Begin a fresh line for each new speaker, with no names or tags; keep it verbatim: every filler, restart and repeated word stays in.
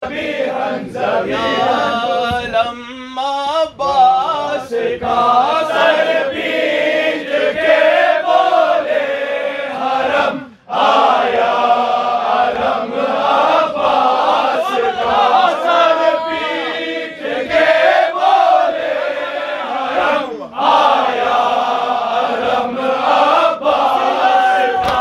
ज़बीहन ज़बीहन लम्मा अब्बास का सर पीट के बोले हरम आया हरम अब्बास का सर पीट के बोले हरम आया हरम अब्बास का